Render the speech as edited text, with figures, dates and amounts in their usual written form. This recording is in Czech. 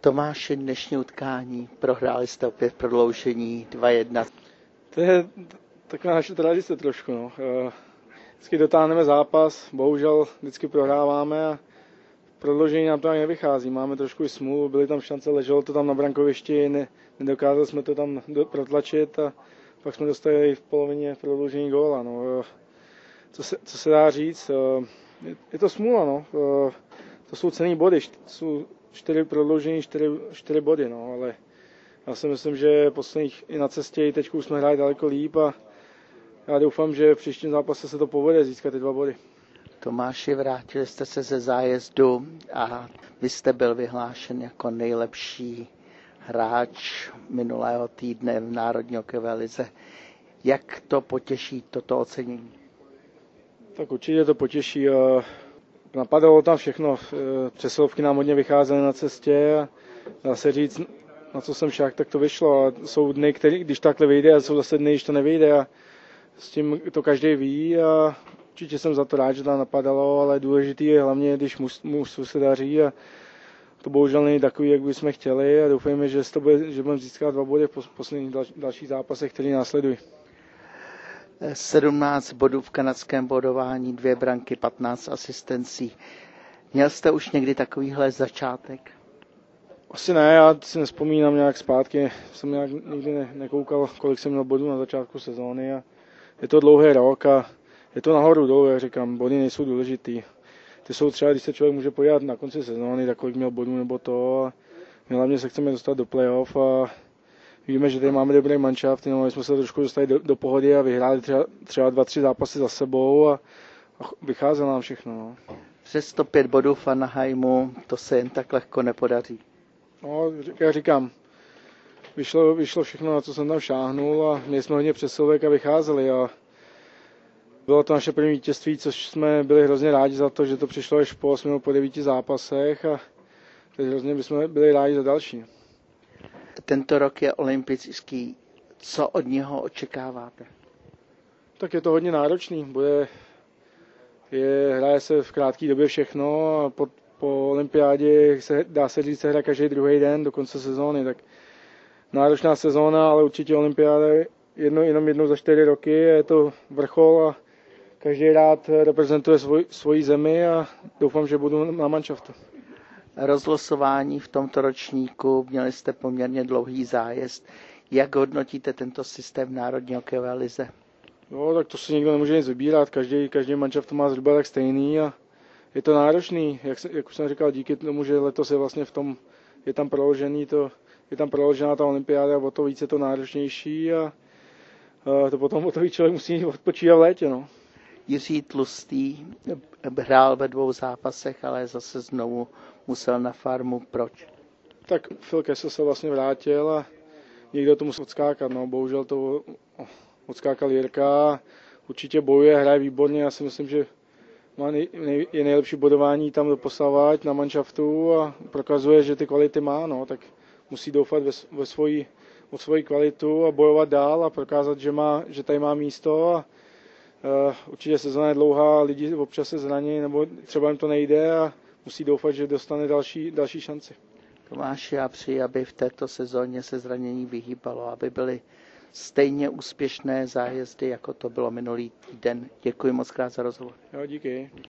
Tomáši, dnešní utkání, prohráli jste opět prodloužení 2-1. To je taková naše tradice trošku. No. Vždycky dotáhneme zápas, bohužel vždycky prohráváme a prodloužení nám to ani nevychází. Máme trošku i smůlu, byly tam šance, leželo to tam na brankovišti, nedokázali jsme to tam protlačit a pak jsme dostali v polovině prodloužení góla. No. Co se dá říct? Je to smůla, no. To jsou cenný body, jsou 4 prodloužení, 4 body, no, ale já si myslím, že posledních i na cestě, i teď už jsme hráli daleko líp a já doufám, že v příštím zápase se to povede získat ty 2 body. Tomáši, vrátili jste se ze zájezdu a vy jste byl vyhlášen jako nejlepší hráč minulého týdne v Národní hokejové lize. Jak to potěší, toto ocenění? Tak určitě to potěší. Napadalo tam všechno. Přesilovky nám hodně vycházely na cestě a dá se říct, na co jsem však, tak to vyšlo. A jsou dny, když takhle vyjde, a jsou zase dny, když to nevyjde. A s tím to každý ví a určitě jsem za to rád, že tam napadalo, ale důležitý je hlavně, když mužstvu se daří a to bohužel není takový, jak bychom chtěli a doufejme, že budeme získat 2 body v posledních dalších zápasech, které následují. 17 bodů v kanadském bodování, 2 branky, 15 asistencí. Měl jste už někdy takovýhle začátek? Asi ne, já si nespomínám nějak zpátky. Jsem nějak nikdy nekoukal, kolik jsem měl bodů na začátku sezóny. A je to dlouhý rok a je to nahoru dolů, jak říkám, body nejsou důležitý. Ty jsou třeba, když se člověk může podívat na konci sezóny, tak kolik měl bodů nebo to. A my hlavně se chceme dostat do playoff a víme, že tady máme dobrý manšaft, no, jsme se trošku dostali do pohody a vyhráli třeba 2-3 zápasy za sebou a vycházelo nám všechno. No. Přes 105 bodů v Anaheimu, to se jen tak lehko nepodaří. No, jak říkám, vyšlo všechno, na co jsem tam šáhnul a měli jsme hodně přesilovek a vycházeli a bylo to naše první vítězství, což jsme byli hrozně rádi za to, že to přišlo až po 8 nebo po 9 zápasech a teď hrozně bychom byli rádi za další. Tento rok je olympijský. Co od něho očekáváte? Tak je to hodně náročný. Hraje se v krátké době všechno a po olympiádě dá se říct, se hraje každý druhý den do konce sezóny. Tak náročná sezóna, ale určitě olympiáda jenom jednou za 4 roky. Je to vrchol a každý rád reprezentuje svoji zemi a doufám, že budu na manšaftu. Rozlosování v tomto ročníku, měli jste poměrně dlouhý zájezd. Jak hodnotíte tento systém v Národní hokejové lize? No, tak to si nikdo nemůže nic vybírat, každý manšaft to má zhruba tak stejný a je to náročný, jak už jsem říkal, díky tomu, že letos je vlastně je tam proložená ta olympiáda, o to víc je to náročnější a to potom o to víc člověk musí odpočívat v létě. No. Jiří Tlustý hrál ve 2 zápasech, ale zase znovu musel na farmu. Proč? Tak Phil Kessel se vlastně vrátil a někdo to musel odskákat. No. Bohužel to odskákal Jirka. Určitě bojuje, hraje výborně. Já si myslím, že je nejlepší bodování tam doposavat na manšaftu a prokazuje, že ty kvality má. No. Tak musí doufat ve svoji kvalitu a bojovat dál a prokázat, že tady má místo. A určitě sezóna je dlouhá, lidi občas se zraní, nebo třeba jim to nejde a musí doufat, že dostane další šanci. Tomáši, já přeji, aby v této sezóně se zranění vyhýbalo, aby byly stejně úspěšné zájezdy, jako to bylo minulý týden. Děkuji moc krát za rozhovor. Jo, díky.